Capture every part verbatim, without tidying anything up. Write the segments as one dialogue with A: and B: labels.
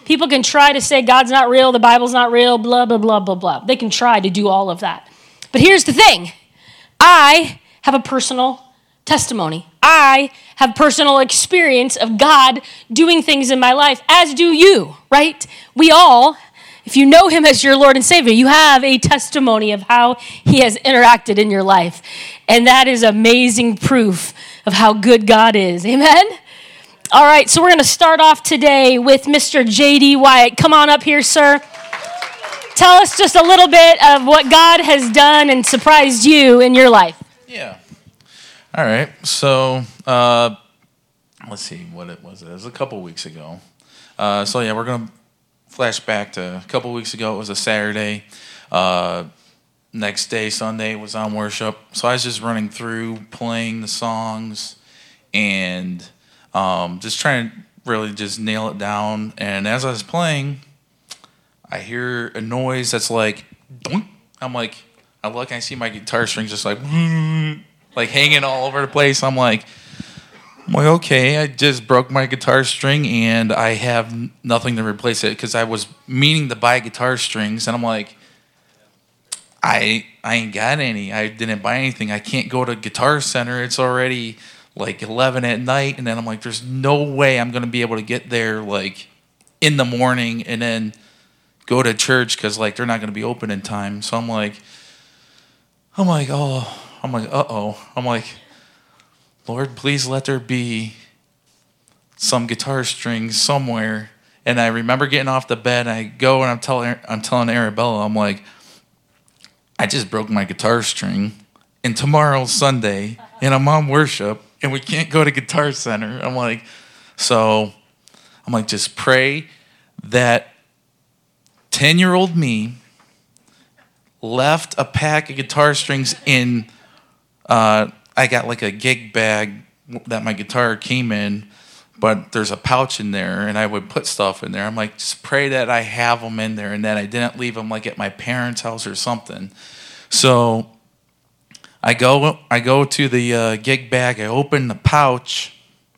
A: People can try to say God's not real, the Bible's not real, blah, blah, blah, blah, blah. They can try to do all of that. But here's the thing. I have a personal testimony. I have personal experience of God doing things in my life, as do you, right? We all, if you know him as your Lord and Savior, you have a testimony of how he has interacted in your life. And that is amazing proof of how good God is. Amen? All right, so we're going to start off today with Mister J D Wyatt. Come on up here, sir. Tell us just a little bit of what God has done and surprised you in your life.
B: Yeah. All right. So, uh, let's see what it was. It was a couple weeks ago. Uh, so, yeah, we're going to flash back to a couple weeks ago. It was a Saturday. Uh, next day, Sunday, was on worship. So I was just running through, playing the songs, and um, just trying to really just nail it down. And as I was playing, I hear a noise that's like, doink. I'm like, I look and I see my guitar strings just like, like hanging all over the place. I'm like, I'm like, okay, I just broke my guitar string and I have nothing to replace it because I was meaning to buy guitar strings and I'm like, I I ain't got any. I didn't buy anything. I can't go to Guitar Center. It's already like eleven at night. And then I'm like, there's no way I'm going to be able to get there like in the morning and then go to church because like they're not going to be open in time. So I'm like, I'm like, oh, I'm like, uh-oh. I'm like, Lord, please let there be some guitar strings somewhere. And I remember getting off the bed and I go and I'm telling I'm telling Arabella, I'm like, I just broke my guitar string and tomorrow's Sunday and I'm on worship and we can't go to Guitar Center. I'm like, so I'm like, just pray that ten-year-old me left a pack of guitar strings in, uh, I got like a gig bag that my guitar came in, but there's a pouch in there and I would put stuff in there. I'm like, just pray that I have them in there and that I didn't leave them like at my parents' house or something. So I go, I go to the uh, gig bag, I open the pouch,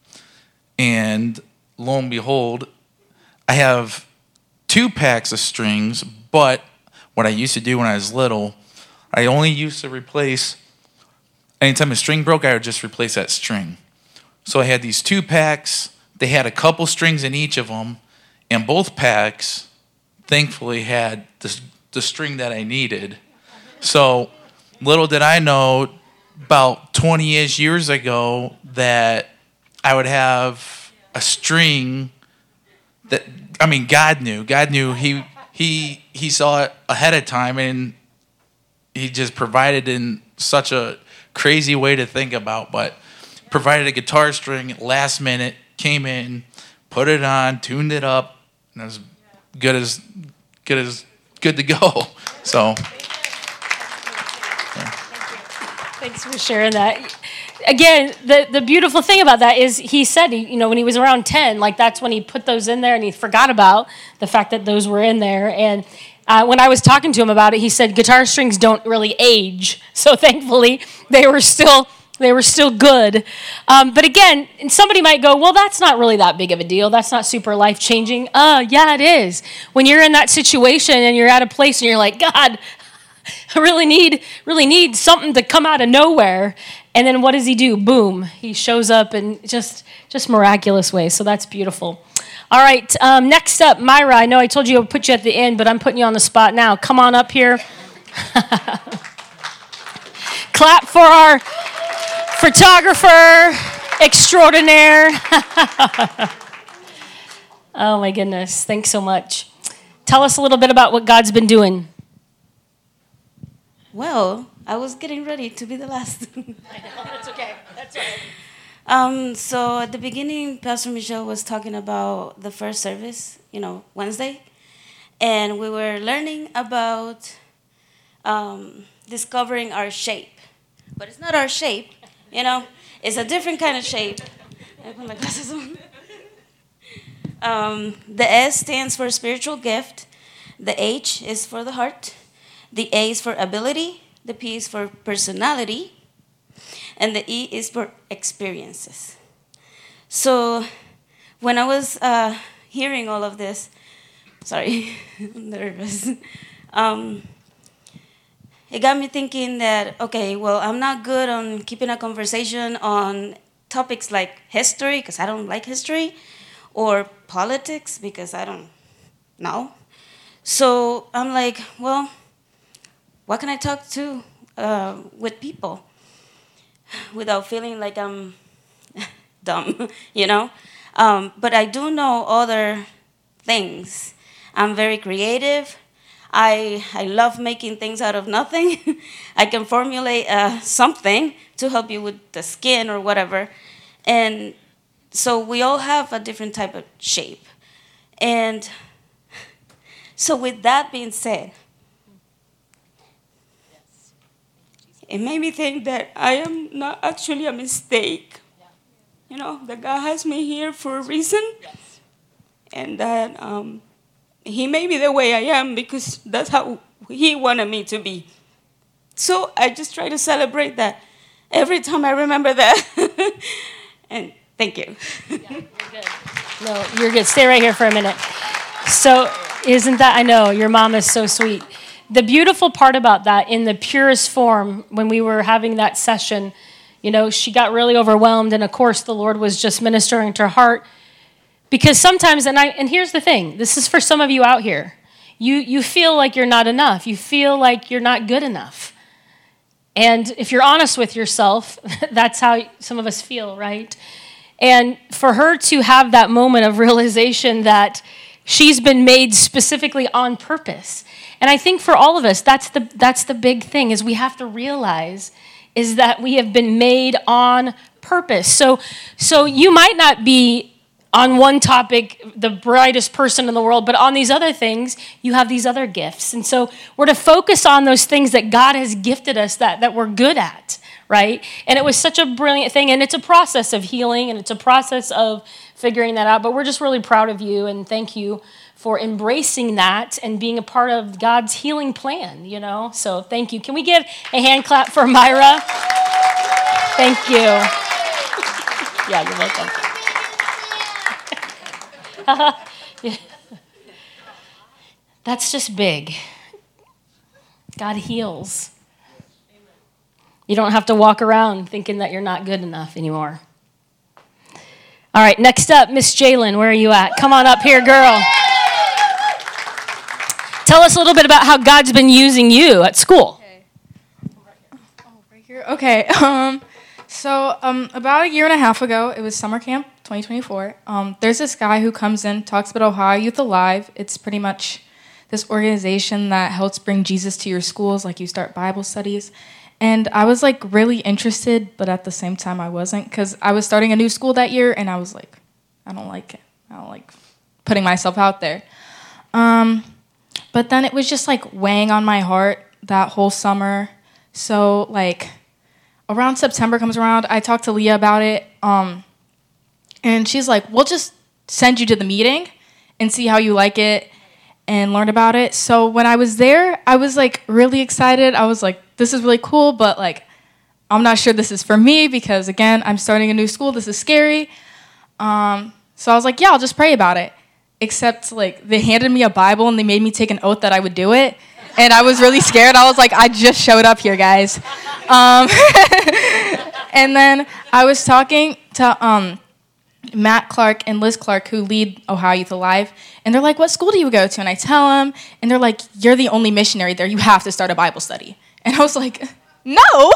B: and lo and behold, I have two packs of strings, but what I used to do when I was little, I only used to replace, anytime a string broke, I would just replace that string. So I had these two packs. They had a couple strings in each of them, and both packs, thankfully, had the, the string that I needed. So little did I know, about twenty-ish years ago, that I would have a string that, I mean, God knew. God knew. He he he saw it ahead of time, and he just provided in such a crazy way to think about, but provided a guitar string last minute, came in, put it on, tuned it up, and it was good as good as good to go. So yeah.
A: Thanks for sharing that. Again, the, the beautiful thing about that is he said, you know, when he was around ten, like that's when he put those in there and he forgot about the fact that those were in there. And uh, when I was talking to him about it, he said guitar strings don't really age. So thankfully, they were still they were still good. Um, but again, and somebody might go, well, that's not really that big of a deal. That's not super life-changing. Uh, yeah, it is. When you're in that situation and you're at a place and you're like, God, I really need, really need something to come out of nowhere. And then what does he do? Boom. He shows up in just, just miraculous ways. So that's beautiful. All right. Um, next up, Myra. I know I told you I would put you at the end, but I'm putting you on the spot now. Come on up here. Clap for our photographer extraordinaire. Oh, my goodness. Thanks so much. Tell us a little bit about what God's been doing.
C: Well, I was getting ready to be the last.
A: I know, that's okay. That's right.
C: Um, so at the beginning, Pastor Michelle was talking about the first service, you know, Wednesday. And we were learning about um, discovering our shape. But it's not our shape, you know. It's a different kind of shape. I put my glasses on. Um, the S stands for spiritual gift. The H is for the heart. The A is for ability, the P is for personality, and the E is for experiences. So when I was uh, hearing all of this, sorry, I'm nervous. Um, it got me thinking that, okay, well, I'm not good on keeping a conversation on topics like history, because I don't like history, or politics, because I don't know. So I'm like, well, what can I talk to uh, with people without feeling like I'm dumb, you know? Um, but I do know other things. I'm very creative. I, I love making things out of nothing. I can formulate uh, something to help you with the skin or whatever. And so we all have a different type of shape. And so with that being said, it made me think that I am not actually a mistake. You know, that God has me here for a reason. And that um, he made me the way I am because that's how he wanted me to be. So I just try to celebrate that every time I remember that. And thank you.
A: Yeah, you're good. No, you're good. Stay right here for a minute. So isn't that, I know, your mom is so sweet. The beautiful part about that, in the purest form, when we were having that session, you know, she got really overwhelmed, and of course the Lord was just ministering to her heart. Because sometimes, and I and here's the thing, this is for some of you out here. You you feel like you're not enough. You feel like you're not good enough. And if you're honest with yourself, that's how some of us feel, right? And for her to have that moment of realization that she's been made specifically on purpose. And I think for all of us, that's the that's the big thing, is we have to realize is that we have been made on purpose. So so you might not be on one topic the brightest person in the world, but on these other things, you have these other gifts. And so we're to focus on those things that God has gifted us that, that we're good at, right? And it was such a brilliant thing, and it's a process of healing, and it's a process of figuring that out, but we're just really proud of you, and thank you for embracing that and being a part of God's healing plan, you know? So thank you. Can we give a hand clap for Myra? Thank you. Yeah, you're welcome. Yeah. That's just big. God heals. You don't have to walk around thinking that you're not good enough anymore. All right, next up, Miss Jalen, where are you at? Come on up here, girl. Tell us a little bit about how God's been using you at school.
D: Okay. Oh, right here. Okay. Um, so um, about a year and a half ago, it was summer camp twenty twenty-four. Um, there's this guy who comes in, talks about Ohio Youth Alive. It's pretty much this organization that helps bring Jesus to your schools, like you start Bible studies. And I was like really interested, but at the same time I wasn't, because I was starting a new school that year, and I was like, I don't like it. I don't like putting myself out there. Um, but then it was just like weighing on my heart that whole summer. So like around September comes around, I talked to Leah about it. Um, and she's like, we'll just send you to the meeting and see how you like it and learn about it. So when I was there, I was like really excited. I was like, this is really cool, but like, I'm not sure this is for me because again, I'm starting a new school. This is scary. Um, so I was like, yeah, I'll just pray about it. Except like they handed me a Bible and they made me take an oath that I would do it. And I was really scared. I was like, I just showed up here, guys. Um, and then I was talking to um, Matt Clark and Liz Clark, who lead Ohio Youth Alive. And they're like, what school do you go to? And I tell them, and they're like, you're the only missionary there. You have to start a Bible study. And I was like, no.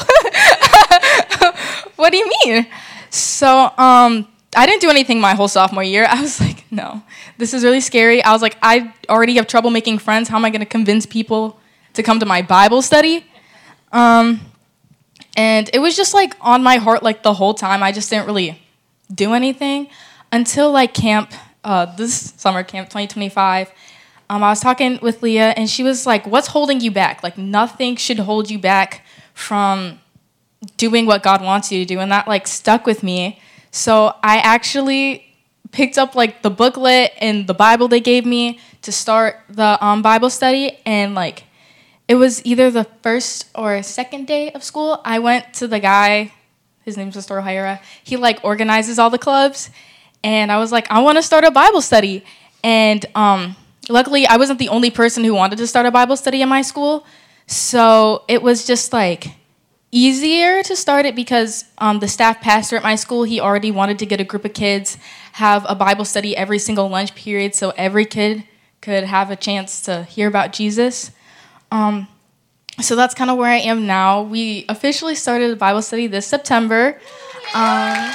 D: What do you mean? So um, I didn't do anything my whole sophomore year. I was like, no, this is really scary. I was like, I already have trouble making friends. How am I going to convince people to come to my Bible study? Um, and it was just like on my heart like the whole time. I just didn't really do anything until like camp, uh, this summer camp twenty twenty-five. Um, I was talking with Leah, and she was like, what's holding you back? Like, nothing should hold you back from doing what God wants you to do. And that, like, stuck with me. So I actually picked up, like, the booklet and the Bible they gave me to start the um, Bible study. And, like, it was either the first or second day of school. I went to the guy, his name's Mister O'Hara. He, like, organizes all the clubs. And I was like, I want to start a Bible study. And, um... luckily, I wasn't the only person who wanted to start a Bible study in my school. So it was just like easier to start it because um, the staff pastor at my school, he already wanted to get a group of kids, have a Bible study every single lunch period so every kid could have a chance to hear about Jesus. Um, so that's kind of where I am now. We officially started a Bible study this September. Um,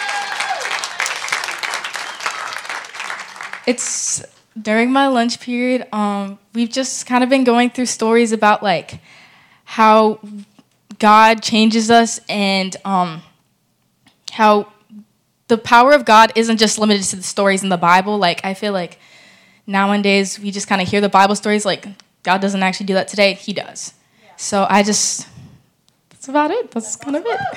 D: it's during my lunch period. Um, we've just kind of been going through stories about like how God changes us and um, how the power of God isn't just limited to the stories in the Bible. Like, I feel like nowadays we just kind of hear the Bible stories like God doesn't actually do that today. He does. Yeah. So I just, that's about it. That's kind of it.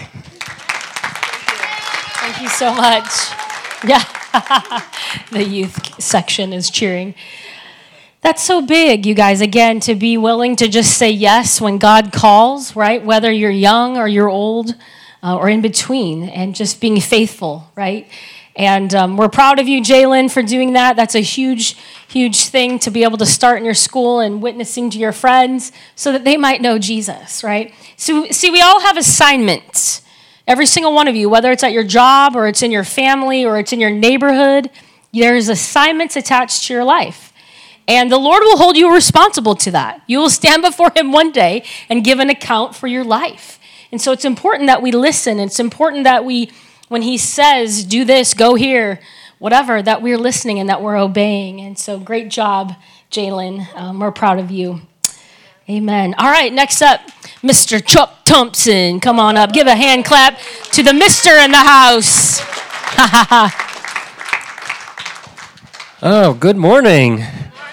A: Thank you so much. Yeah. The youth section is cheering. That's so big, you guys, again, to be willing to just say yes when God calls, right? Whether you're young or you're old uh, or in between, and just being faithful, right? And um, we're proud of you, Jalen, for doing that. That's a huge, huge thing to be able to start in your school and witnessing to your friends so that they might know Jesus, right? So, see, we all have assignments. Every single one of you, whether it's at your job or it's in your family or it's in your neighborhood, there's assignments attached to your life. And the Lord will hold you responsible to that. You will stand before him one day and give an account for your life. And so it's important that we listen. It's important that we, when he says, do this, go here, whatever, that we're listening and that we're obeying. And so great job, Jalen. Um, we're proud of you. Amen. All right, next up, Mister Chuck Thompson. Come on up. Give a hand clap to the Mister in the house.
E: Oh, good morning.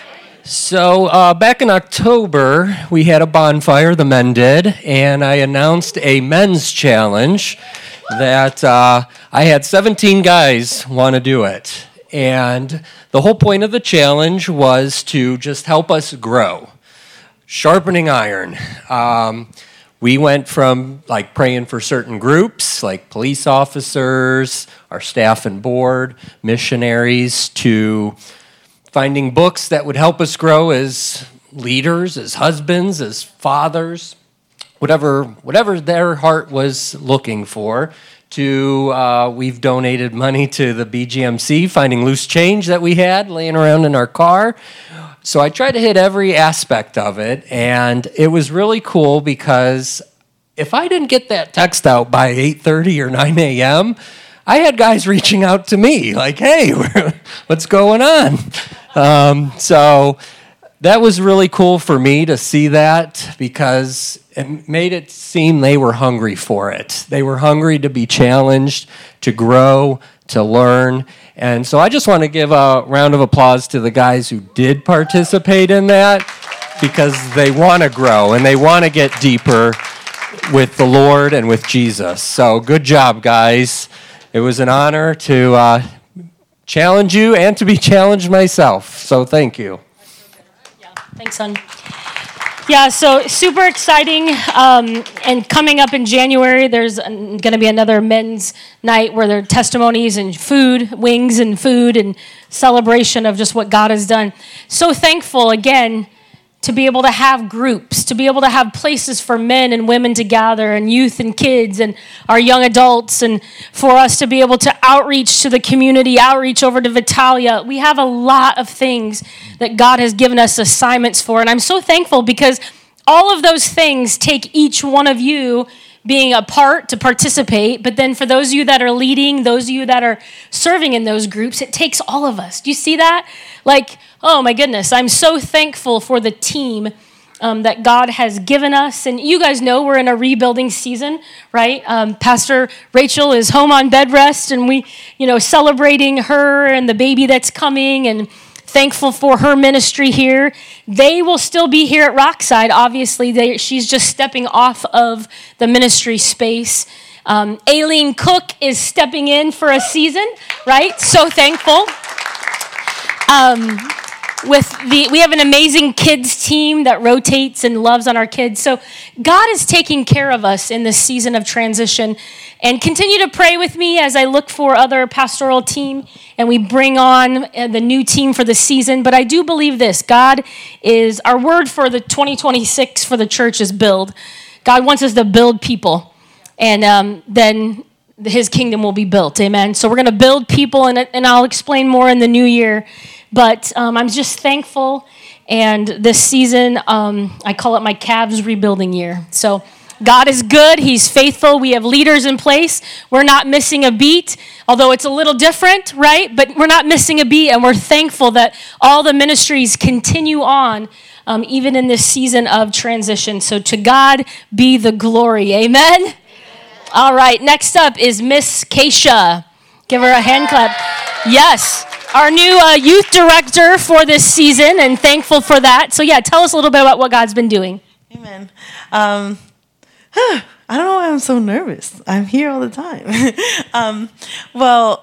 E: So uh, back in October, we had a bonfire, the men did, and I announced a men's challenge that uh, I had seventeen guys want to do it. And the whole point of the challenge was to just help us grow. Sharpening iron. Um, we went from like praying for certain groups, like police officers, our staff and board, missionaries, to finding books that would help us grow as leaders, as husbands, as fathers, whatever whatever their heart was looking for. To uh, we've donated money to the B G M C, finding loose change that we had laying around in our car. So I tried to hit every aspect of it, and it was really cool because if I didn't get that text out by eight thirty or nine a.m., I had guys reaching out to me like, hey, what's going on? Um, so that was really cool for me to see that because it made it seem they were hungry for it. They were hungry to be challenged, to grow, to learn. And so I just want to give a round of applause to the guys who did participate in that because they want to grow and they want to get deeper with the Lord and with Jesus. So good job, guys. It was an honor to uh, challenge you and to be challenged myself. So thank you.
A: Yeah, thanks, son. Yeah, so super exciting. Um, and coming up in January, there's going to be another men's night where there are testimonies and food, wings and food, and celebration of just what God has done. So thankful, again, to be able to have groups, to be able to have places for men and women to gather, and youth and kids and our young adults, and for us to be able to outreach to the community, outreach over to Vitalia. We have a lot of things that God has given us assignments for, and I'm so thankful because all of those things take each one of you being a part to participate, but then for those of you that are leading, those of you that are serving in those groups, it takes all of us. Do you see that? Like, oh my goodness, I'm so thankful for the team um, that God has given us. And you guys know we're in a rebuilding season, right? Um, Pastor Rachel is home on bed rest, and we, you know, celebrating her and the baby that's coming, and thankful for her ministry here. They will still be here at Rockside. Obviously, they, she's just stepping off of the ministry space. Um, Aileen Cook is stepping in for a season, right? So thankful. Um, with the, we have an amazing kids team that rotates and loves on our kids. So God is taking care of us in this season of transition. And continue to pray with me as I look for other pastoral team and we bring on the new team for the season. But I do believe this, God is, our word for the twenty twenty-six for the church is build. God wants us to build people. And um, then his kingdom will be built, amen? So we're going to build people, and, and I'll explain more in the new year. But um, I'm just thankful, and this season, um, I call it my Cavs rebuilding year. So God is good. He's faithful. We have leaders in place. We're not missing a beat, although it's a little different, right? But we're not missing a beat, and we're thankful that all the ministries continue on, um, even in this season of transition. So to God be the glory, amen? Amen. All right, next up is Miss Keisha. Give her a hand clap. Yes. Our new uh, youth director for this season, and thankful for that. So yeah, tell us a little bit about what God's been doing.
F: Amen. Um, I don't know why I'm so nervous. I'm here all the time. um, well,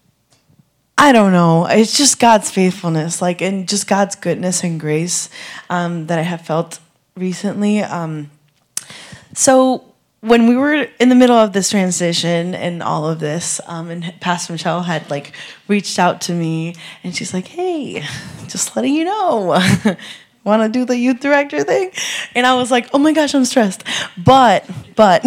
F: I don't know. It's just God's faithfulness, like, and just God's goodness and grace um, that I have felt recently. Um, so. When we were in the middle of this transition and all of this, um, and Pastor Michelle had like reached out to me, and she's like, "Hey, just letting you know, want to do the youth director thing?" And I was like, "Oh my gosh, I'm stressed." But, but,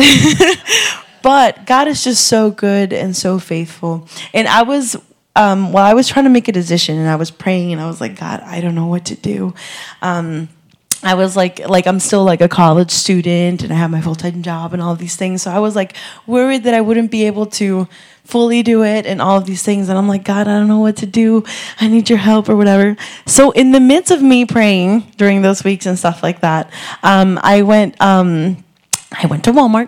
F: but God is just so good and so faithful. And I was, um, while I was trying to make a decision, and I was praying, and I was like, "God, I don't know what to do." Um, I was like, like I'm still like a college student and I have my full-time job and all of these things. So I was like worried that I wouldn't be able to fully do it and all of these things. And I'm like, God, I don't know what to do. I need your help or whatever. So in the midst of me praying during those weeks and stuff like that, um, I went, um, I went to Walmart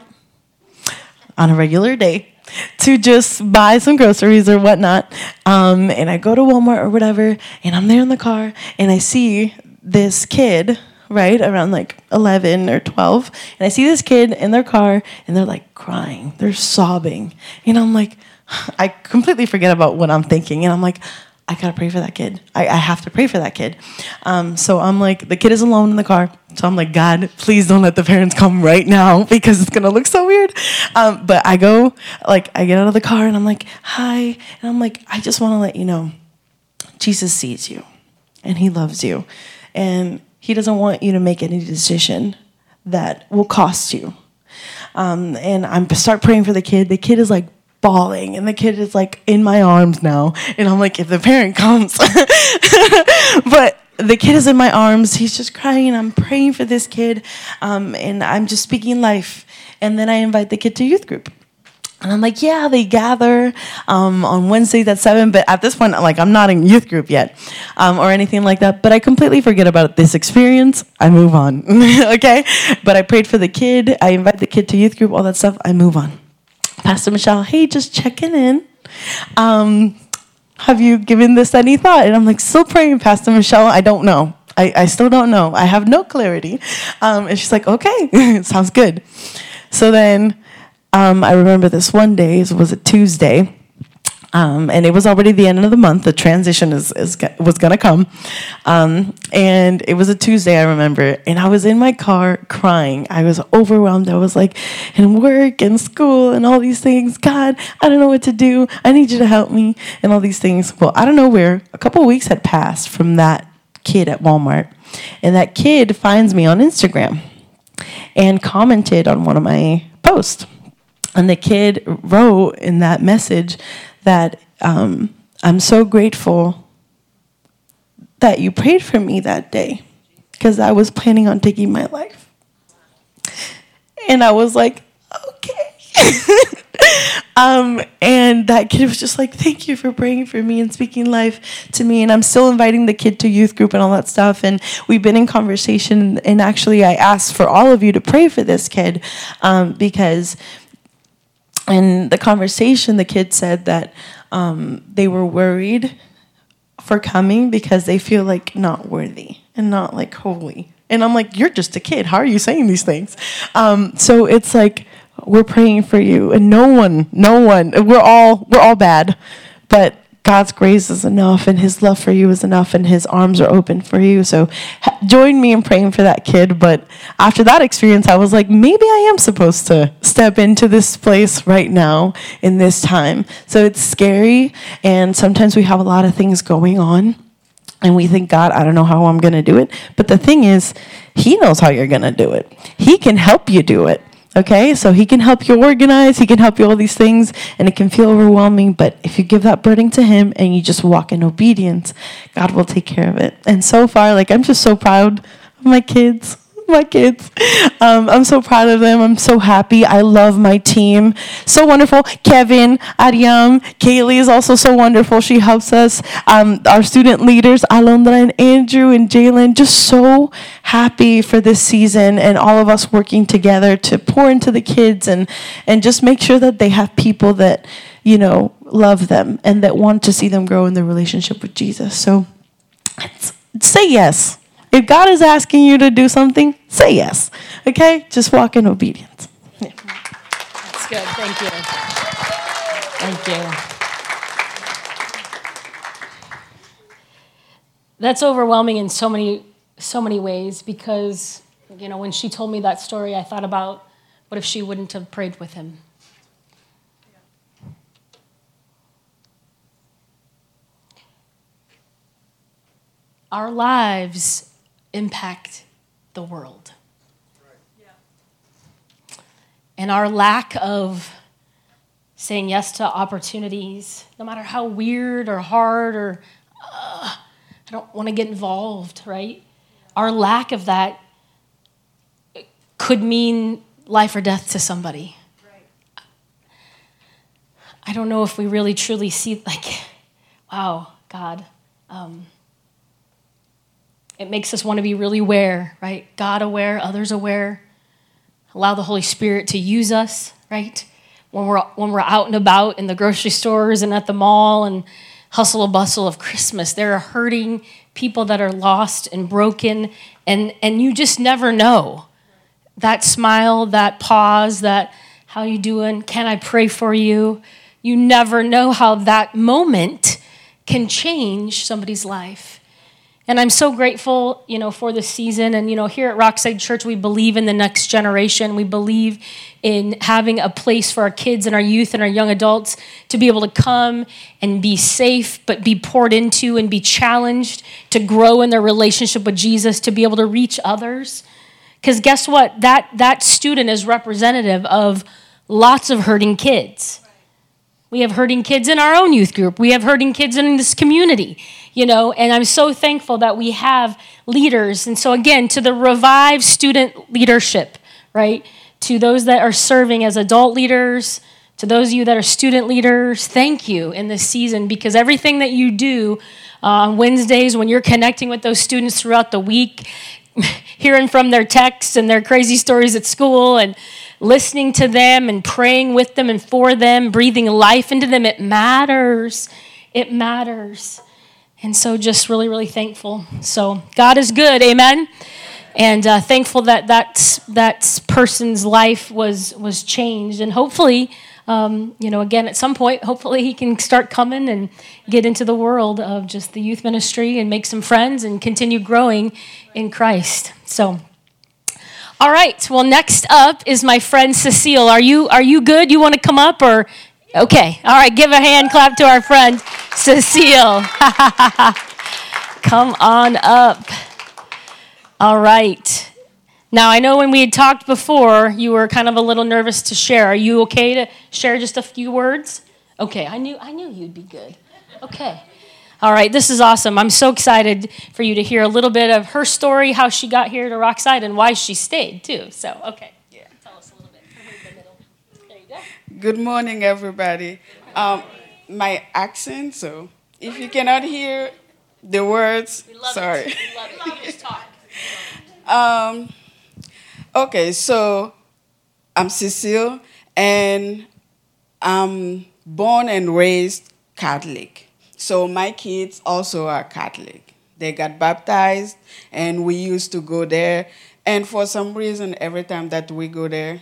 F: on a regular day to just buy some groceries or whatnot. Um, and I go to Walmart or whatever, and I'm there in the car and I see this kid, right, around like eleven or twelve. And I see this kid in their car, and they're like crying. They're sobbing. And I'm like, I completely forget about what I'm thinking. And I'm like, I got to pray for that kid. I, I have to pray for that kid. Um, so I'm like, the kid is alone in the car. So I'm like, God, please don't let the parents come right now because it's going to look so weird. Um, but I go, like, I get out of the car, and I'm like, hi. And I'm like, I just want to let you know, Jesus sees you, and he loves you. And he doesn't want you to make any decision that will cost you. Um, and I start praying for the kid. The kid is like bawling, and the kid is like in my arms now. And I'm like, if the parent comes. But the kid is in my arms. He's just crying, and I'm praying for this kid. Um, and I'm just speaking life. And then I invite the kid to youth group. And I'm like, yeah, they gather um, on Wednesdays at seven. But at this point, like, I'm not in youth group yet um, or anything like that. But I completely forget about this experience. I move on, okay? But I prayed for the kid. I invite the kid to youth group, all that stuff. I move on. Pastor Michelle, hey, just checking in. Um, have you given this any thought? And I'm like, still praying, Pastor Michelle. I don't know. I, I still don't know. I have no clarity. Um, and she's like, okay, sounds good. So then... Um, I remember this one day, it was a Tuesday, um, and it was already the end of the month. The transition is, is was going to come, um, and it was a Tuesday, I remember, and I was in my car crying. I was overwhelmed. I was like, in work and school and all these things, God, I don't know what to do. I need you to help me and all these things. Well, I don't know where, a couple of weeks had passed from that kid at Walmart, and that kid finds me on Instagram and commented on one of my posts. And the kid wrote in that message that um, I'm so grateful that you prayed for me that day because I was planning on taking my life. And I was like, okay. um, and that kid was just like, thank you for praying for me and speaking life to me. And I'm still inviting the kid to youth group and all that stuff. And we've been in conversation. And actually, I asked for all of you to pray for this kid um, because... in the conversation, the kid said that um, they were worried for coming because they feel like not worthy and not like holy. And I'm like, you're just a kid. How are you saying these things? Um, so it's like, we're praying for you. And no one, no one, we're all, we're all bad. But God's grace is enough and his love for you is enough and his arms are open for you. So ha- join me in praying for that kid. But after that experience, I was like, maybe I am supposed to step into this place right now in this time. So it's scary. And sometimes we have a lot of things going on. And we think, God, I don't know how I'm going to do it. But the thing is, he knows how you're going to do it. He can help you do it. Okay, so he can help you organize, he can help you all these things, and it can feel overwhelming, but if you give that burden to him and you just walk in obedience, God will take care of it. And so far, like, I'm just so proud of my kids. My kids. Um, I'm so proud of them. I'm so happy. I love my team. So wonderful. Kevin, Ariam, Kaylee is also so wonderful. She helps us. Um, our student leaders, Alondra and Andrew and Jalen, just so happy for this season and all of us working together to pour into the kids and, and just make sure that they have people that, you know, love them and that want to see them grow in their relationship with Jesus. So say yes. If God is asking you to do something, say yes. Okay? Just walk in obedience. Yeah.
A: That's good. Thank you. Thank you. That's overwhelming in so many, so many ways because, you know, when she told me that story, I thought about what if she wouldn't have prayed with him? Our lives impact the world. And our lack of saying yes to opportunities, no matter how weird or hard or uh, I don't want to get involved, right? Our lack of that could mean life or death to somebody. I don't know if we really truly see, like, wow, God. Um, It makes us want to be really aware, right? God aware, others aware. Allow the Holy Spirit to use us, right? When we're when we're out and about in the grocery stores and at the mall and hustle and bustle of Christmas, there are hurting people that are lost and broken, and and you just never know. That smile, that pause, that how you doing? Can I pray for you? You never know how that moment can change somebody's life. And I'm so grateful, you know, for this season. And, you know, here at Rockside Church, we believe in the next generation. We believe in having a place for our kids and our youth and our young adults to be able to come and be safe, but be poured into and be challenged to grow in their relationship with Jesus, to be able to reach others. Because guess what? That, that student is representative of lots of hurting kids. We have hurting kids in our own youth group. We have hurting kids in this community, you know, and I'm so thankful that we have leaders. And so again, to the Revive student leadership, right, to those that are serving as adult leaders, to those of you that are student leaders, thank you in this season, because everything that you do uh, on Wednesdays when you're connecting with those students throughout the week, hearing from their texts and their crazy stories at school and listening to them and praying with them and for them, breathing life into them, it matters. It matters. And so just really, really thankful. So God is good, amen? And uh, thankful that that, that person's life was, was changed. And hopefully, um, you know, again, at some point, hopefully he can start coming and get into the world of just the youth ministry and make some friends and continue growing in Christ. So, all right. Well, next up is my friend Cecile. Are you are you good? You want to come up or? Okay. All right. Give a hand clap to our friend Cecile. Come on up. All right. Now, I know when we had talked before, you were kind of a little nervous to share. Are you okay to share just a few words? Okay. I knew I knew you'd be good. Okay. All right, this is awesome. I'm so excited for you to hear a little bit of her story, how she got here to Rockside, and why she stayed, too. So, okay. Yeah. Tell us a little bit. From the middle. There you go.
G: Good morning, everybody. Um, my accent, so if you cannot hear the words,
A: we love
G: sorry.
A: It. We love it. You just talk.
G: um, okay, so I'm Cecile, and I'm born and raised Catholic. So my kids also are Catholic. They got baptized, and we used to go there. And for some reason, every time that we go there,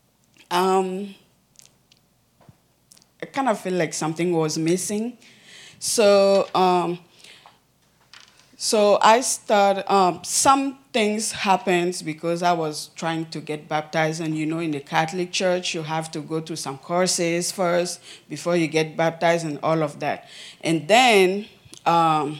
G: um, I kind of feel like something was missing. So, um, so I started, um, some things happened because I was trying to get baptized. And you know, in the Catholic Church, you have to go to some courses first before you get baptized and all of that. And then, um,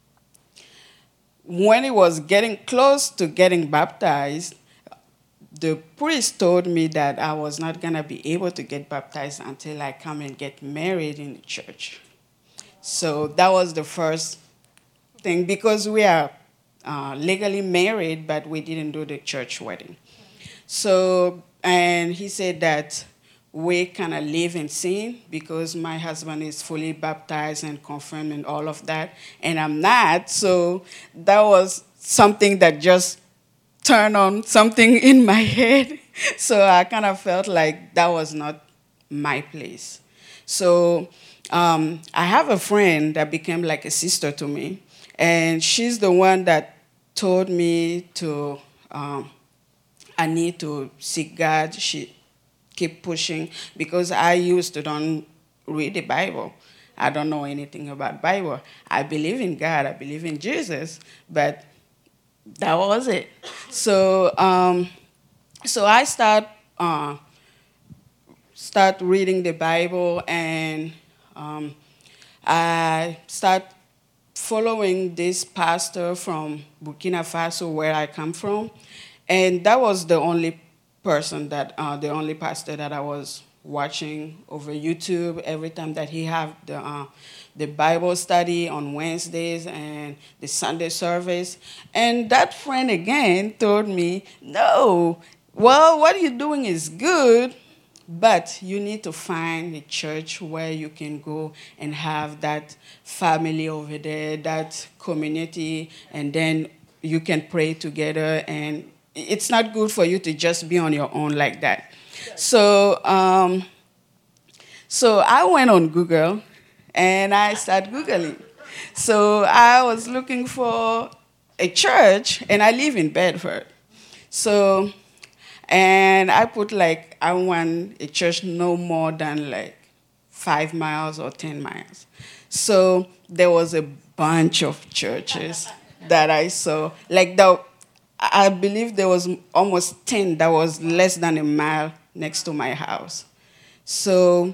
G: when it was getting close to getting baptized, the priest told me that I was not going to be able to get baptized until I come and get married in the church. So that was the first thing, because we are uh, legally married, but we didn't do the church wedding. So, and he said that we kind of live in sin because my husband is fully baptized and confirmed and all of that, and I'm not. So that was something that just turned on something in my head. So I kind of felt like that was not my place. So um, I have a friend that became like a sister to me, and she's the one that told me to, um, I need to seek God. She keep pushing, because I used to don't read the Bible. I don't know anything about Bible. I believe in God. I believe in Jesus, but that was it. So, um, so I start uh, start reading the Bible, and um, I start following this pastor from Burkina Faso, where I come from, and that was the only person that uh, the only pastor that I was watching over YouTube every time that he have the uh, the Bible study on Wednesdays and the Sunday service. And that friend again told me, no, well, what you're doing is good, but you need to find a church where you can go and have that family over there, that community, and then you can pray together. And it's not good for you to just be on your own like that. So, um, so I went on Google, and I started Googling. So I was looking for a church, and I live in Bedford. So, and I put like, I want a church no more than like five miles or ten miles. So there was a bunch of churches that I saw. Like the, I believe there was almost ten that was less than a mile next to my house. So,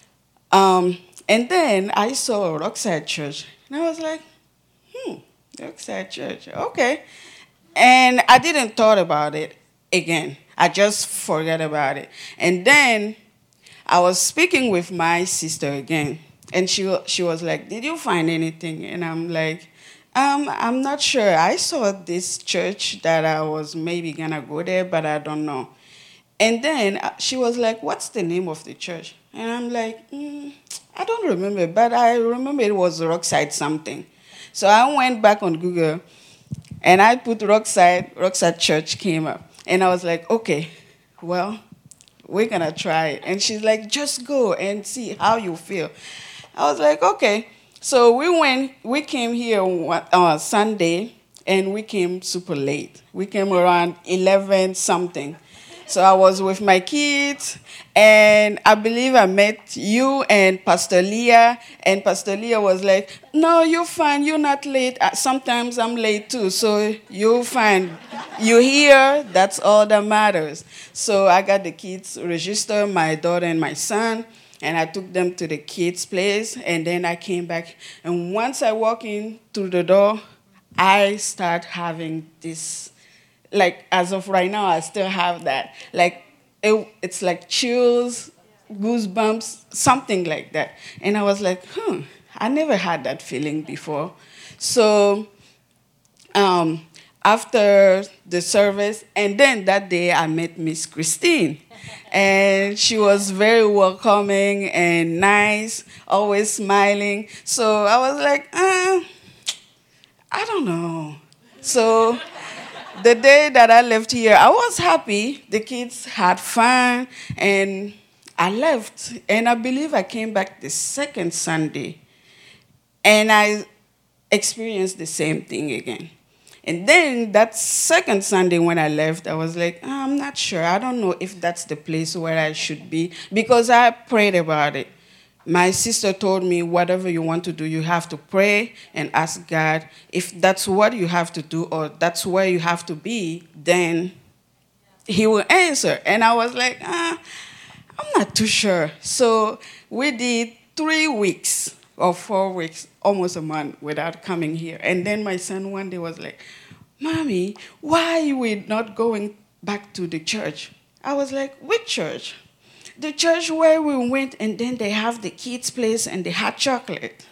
G: um, and then I saw a Rockside Church, and I was like, hmm, Rockside Church, okay. And I didn't thought about it again. I just forgot about it. And then I was speaking with my sister again, and she she was like, did you find anything? And I'm like, um, I'm not sure. I saw this church that I was maybe going to go there, but I don't know. And then she was like, what's the name of the church? And I'm like, mm, I don't remember, but I remember it was Rockside something. So I went back on Google, and I put Rockside, Rockside Church came up. And I was like, okay, well, we're going to try it. And she's like, just go and see how you feel. I was like, okay. So we went, we came here on uh, Sunday, and we came super late. We came around eleven something. So I was with my kids, and I believe I met you and Pastor Leah, and Pastor Leah was like, no, you're fine, you're not late. Sometimes I'm late too, so you're fine. You're here, that's all that matters. So I got the kids registered, my daughter and my son, and I took them to the kids' place, and then I came back. And once I walk in through the door, I start having this, like, as of right now, I still have that. Like, it, it's like chills, goosebumps, something like that. And I was like, hmm, I never had that feeling before. So um, after the service, and then that day I met Miss Christine. And she was very welcoming and nice, always smiling. So I was like, uh, I don't know. So the day that I left here, I was happy. The kids had fun, and I left. And I believe I came back the second Sunday, and I experienced the same thing again. And then that second Sunday when I left, I was like, oh, I'm not sure. I don't know if that's the place where I should be, because I prayed about it. my sister told me, whatever you want to do, you have to pray and ask God. If that's what you have to do or that's where you have to be, then he will answer. And I was like, ah, I'm not too sure. So we did three weeks or four weeks, almost a month without coming here. And then my son one day was like, Mommy, why are we not going back to the church? I was like, which church? The church where we went, and then they have the kids' place and the hot chocolate.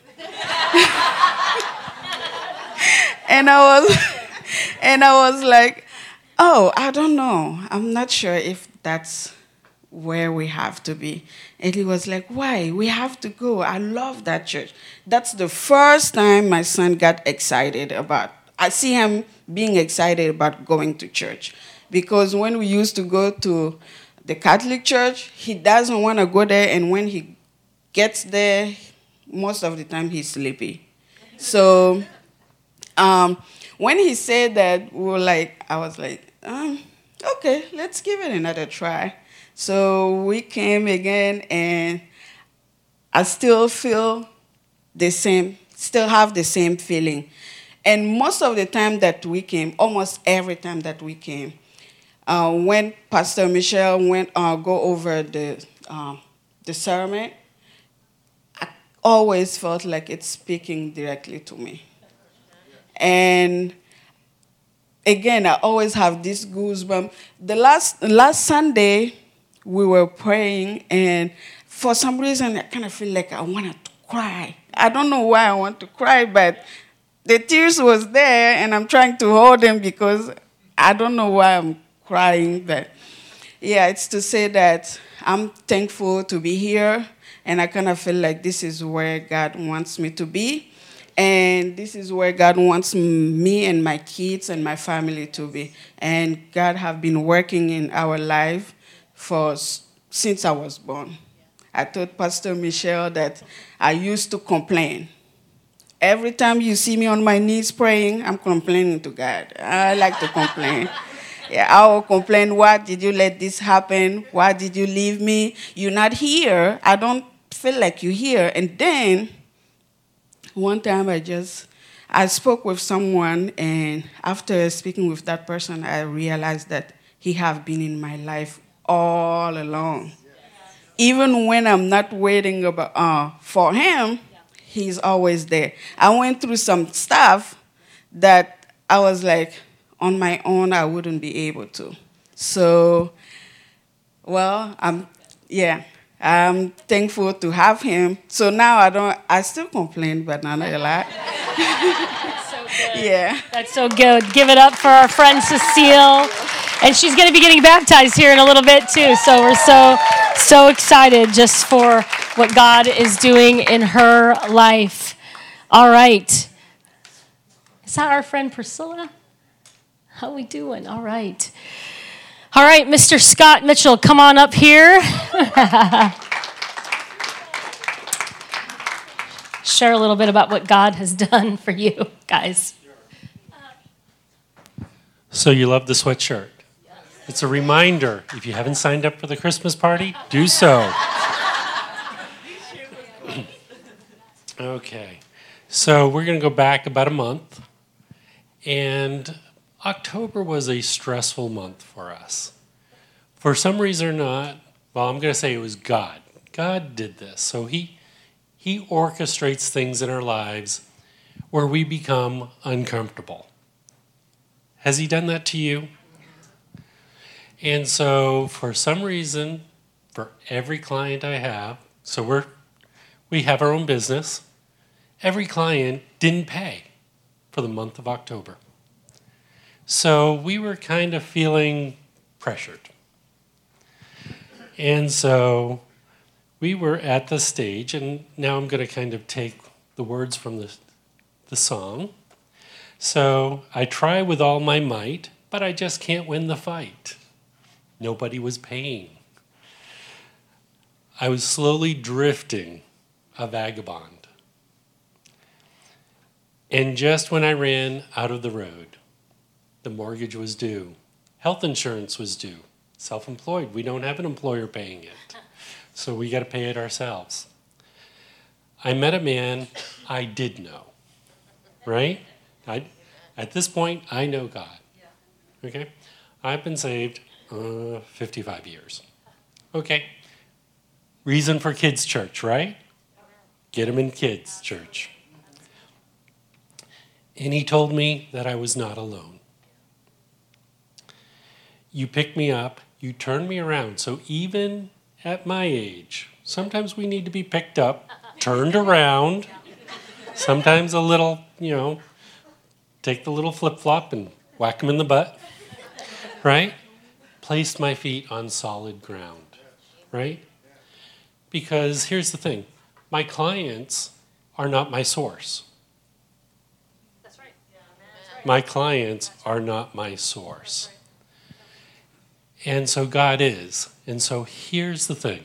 G: and I was, and I was like, oh, I don't know. I'm not sure if that's where we have to be. And he was like, why? We have to go. I love that church. That's the first time my son got excited about. I see him being excited about going to church. Because when we used to go to the Catholic church, he doesn't want to go there, and when he gets there, most of the time he's sleepy. So um, when he said that, we were like, I was like, um, okay, let's give it another try. So we came again, and I still feel the same, still have the same feeling. And most of the time that we came, almost every time that we came, Uh, when Pastor Michelle went uh, go over the uh, the sermon, I always felt like it's speaking directly to me. And again, I always have this goosebump. The last last Sunday, we were praying, and for some reason, I kind of feel like I wanted to cry. I don't know why I want to cry, but the tears was there, and I'm trying to hold them because I don't know why I'm crying, but yeah, it's to say that I'm thankful to be here, and I kind of feel like this is where God wants me to be, and this is where God wants me and my kids and my family to be. And God have been working in our life for since I was born. I told Pastor Michelle that I used to complain. Every time you see me on my knees praying, I'm complaining to God. I like to complain. Yeah, I will complain, why did you let this happen? Why did you leave me? You're not here. I don't feel like you're here. And then one time I just, I spoke with someone, and after speaking with that person, I realized that he have been in my life all along. Even when I'm not waiting about, uh, for him, he's always there. I went through some stuff that I was like, on my own, I wouldn't be able to. So, well, I'm, yeah, I'm thankful to have him. So now I don't, I still complain, but not a lot.
A: That's so good.
G: Yeah.
A: That's so good. Give it up for our friend Cecile. And she's going to be getting baptized here in a little bit, too. So we're so, so excited just for what God is doing in her life. All right. Is that our friend Priscilla? How we doing? All right. All right, Mister Scott Mitchell, come on up here. Share a little bit about what God has done for you guys.
H: So you love the sweatshirt. It's a reminder, if you haven't signed up for the Christmas party, do so. Okay. So we're going to go back about a month. And October was a stressful month for us. For some reason or not, well, I'm going to say it was God. God did this. So he, he orchestrates things in our lives where we become uncomfortable. Has he done that to you? And so for some reason, for every client I have, so we're, we have our own business, every client didn't pay for the month of October. So we were kind of feeling pressured. And so we were at the stage, and now I'm going to kind of take the words from the, the song. So I try with all my might, but I just can't win the fight. Nobody was paying. I was slowly drifting, a vagabond. And just when I ran out of the road, the mortgage was due. Health insurance was due. Self-employed, we don't have an employer paying it. So we got to pay it ourselves. I met a man I did know, right? I, at this point, I know God, okay? I've been saved uh, fifty-five years. Okay. Reason for kids' church, right? Get them in kids' church. And he told me that I was not alone. You picked me up, you turned me around. So even at my age, sometimes we need to be picked up, turned around, sometimes a little, you know, take the little flip-flop and whack them in the butt, right? Placed my feet on solid ground, right? Because here's the thing, my clients are not my source.
A: That's right.
H: My clients are not my source. And so God is. And so here's the thing.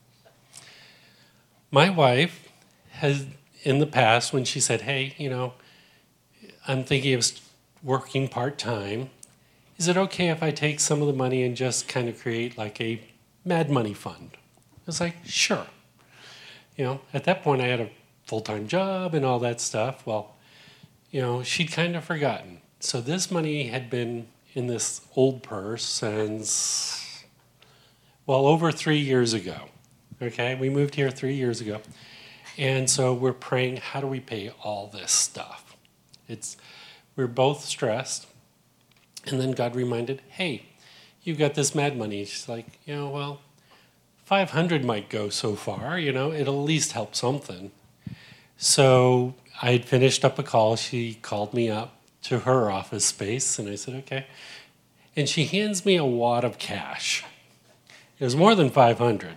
H: My wife has, in the past, when she said, hey, you know, I'm thinking of working part-time, is it okay if I take some of the money and just kind of create like a Mad Money fund? I was like, sure. You know, at that point I had a full-time job and all that stuff. Well, you know, she'd kind of forgotten. So this money had been in this old purse since, well, over three years ago. Okay, we moved here three years ago. And so we're praying, how do we pay all this stuff? It's, we're both stressed. And then God reminded, hey, you've got this Mad Money. She's like, you know, well, five hundred might go so far, you know, it'll at least help something. So I had finished up a call. She called me up to her office space, and I said, okay. And she hands me a wad of cash. It was more than five hundred.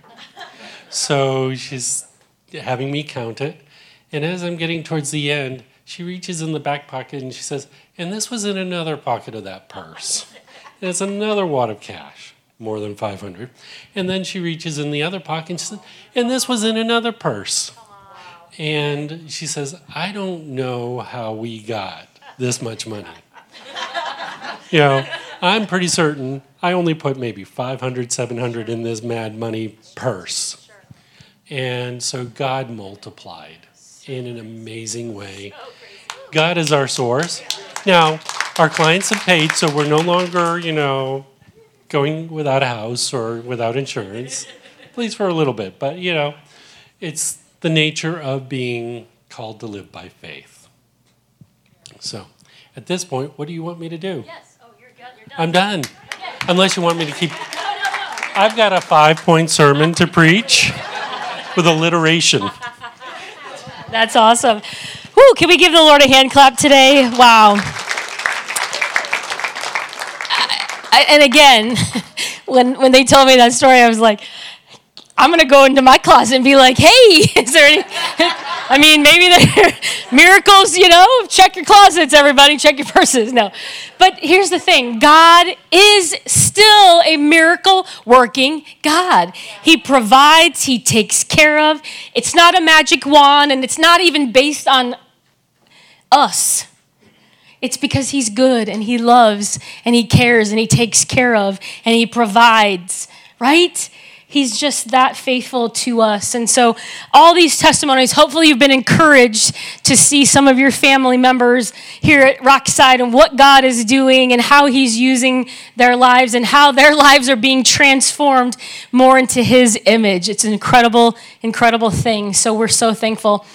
H: So she's having me count it. And as I'm getting towards the end, she reaches in the back pocket and she says, and this was in another pocket of that purse. And it's another wad of cash, more than five hundred. And then she reaches in the other pocket and she says, and this was in another purse. And she says, I don't know how we got this much money. You know, I'm pretty certain I only put maybe five hundred, seven hundred in this Mad Money purse. And so God multiplied in an amazing way. God is our source. Now, our clients have paid, so we're no longer, you know, going without a house or without insurance, at least for a little bit. But, you know, it's the nature of being called to live by faith. So, at this point, what do you want me to do?
A: Yes. Oh, you're done. You're done.
H: I'm done.
A: Okay.
H: Unless you want me to keep...
A: No, no, no.
H: I've got a five-point sermon to preach with alliteration.
A: That's awesome. Whew, can we give the Lord a hand clap today? Wow. I, and again, when when they told me that story, I was like, I'm going to go into my closet and be like, hey, is there any... I mean, maybe there are miracles, you know? Check your closets, everybody. Check your purses. No. But here's the thing. God is still a miracle-working God. He provides. He takes care of. It's not a magic wand, and it's not even based on us. It's because he's good, and he loves, and he cares, and he takes care of, and he provides, right? He's just that faithful to us. And so all these testimonies, hopefully you've been encouraged to see some of your family members here at Rockside and what God is doing and how he's using their lives and how their lives are being transformed more into his image. It's an incredible, incredible thing. So we're so thankful.